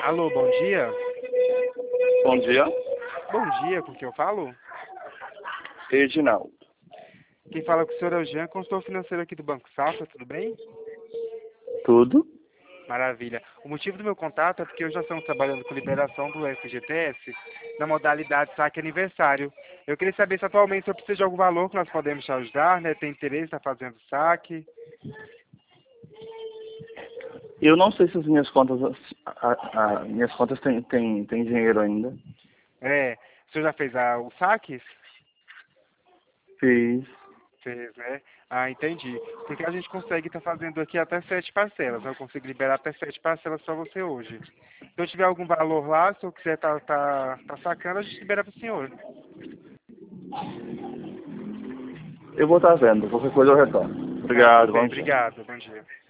Alô, bom dia. Bom dia, Bom dia, com quem eu falo? Reginaldo. Quem fala com o senhor é o Jean, consultor financeiro aqui do Banco Safra, tudo bem? Tudo? Maravilha. O motivo do meu contato é porque hoje nós estamos trabalhando com liberação do FGTS na modalidade saque aniversário. Eu queria saber se atualmente o senhor precisa de algum valor que nós podemos te ajudar, né? Tem interesse em estar fazendo saque? Eu não sei se as minhas contas, minhas contas têm dinheiro ainda. É, o senhor já fez o saque? Fiz. Fez, né? Ah, entendi. Porque a gente consegue estar fazendo aqui até 7 parcelas, né? Eu consigo liberar até 7 parcelas para você hoje. Se eu tiver algum valor lá, se eu quiser tá sacando, a gente libera para o senhor. Eu vou estar vendo. Qualquer coisa eu retorno. Ah, tudo Obrigado, bem, bom dia. obrigado. Bom dia.